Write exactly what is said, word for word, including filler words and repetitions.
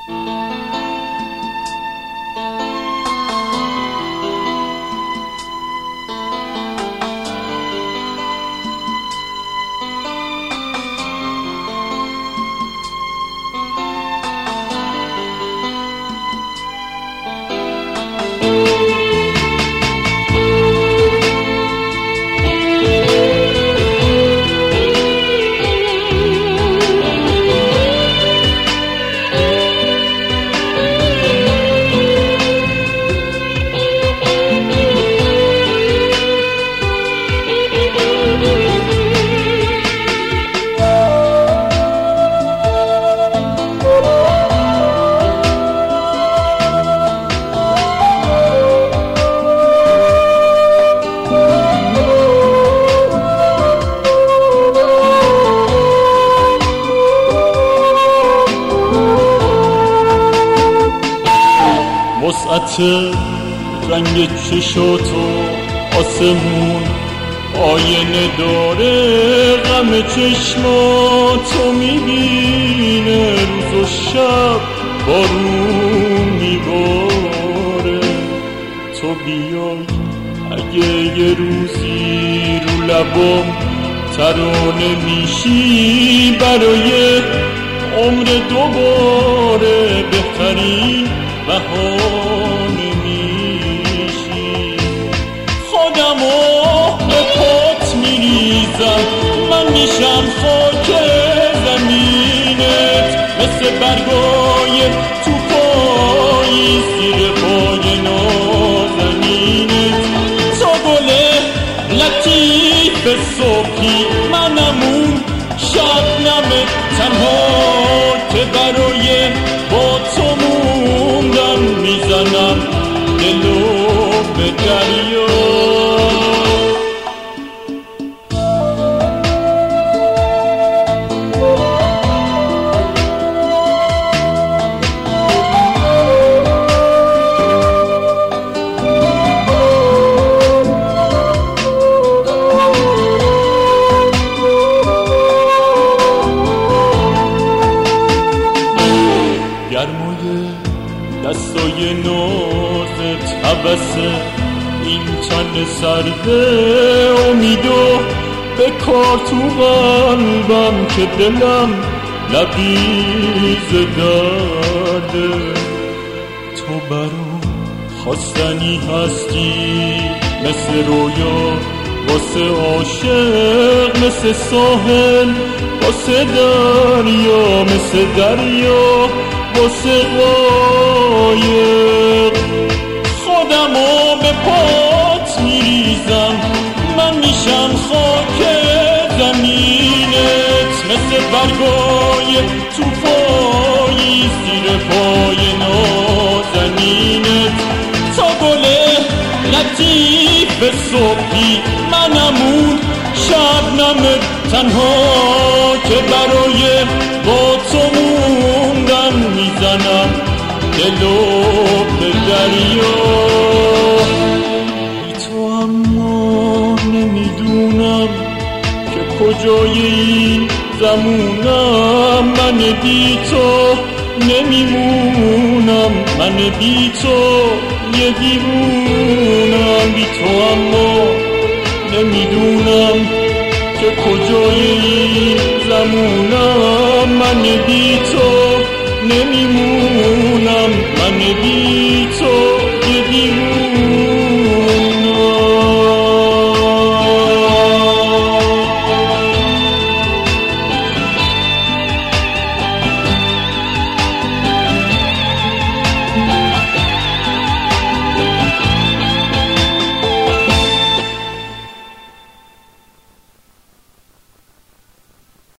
وسعت رنگ چشاتو آسمون آینه داره، غم چشماتو میبینه، روز و شب بارون میباره. تو بیای اگه یه روزی رو لبام ترانه میشی، برای عمر دوباره بهترین بهانه میشی. خودمو به پات میریزم، من میشم خاک زمینت، مثل برگای تو پایی زیر پای نازنینت. تو گل لطیف صبحی، منمون شبنمت تنها که برای با تو موندم، میزنم دلو به دریا. گرمای دستای نازت، حبس این تن سرده، امیدو به کار تو قلبم که دلم لبریز درده. تو برام خواستنی هستی مثل رویا واسه عاشق، مثل ساحل واسه دریا، مثل دریا واسه قایق. خودمو به پات میریزم، من میشم خاک زمینت، مثل برگای تو پایی زیر پای نازنینت. تا گل لطیف صبحی، منمون شبنمت تنها که برای با تو موندم، میزنم دلو به دریا. بی تو اما نمیدونم که کجای این زمونم، من بی تو نمیمونم، من بی تو یه دیوونم. بی تو اما نمیدونم که کجای این زمونم، من بی تو نمیمونم.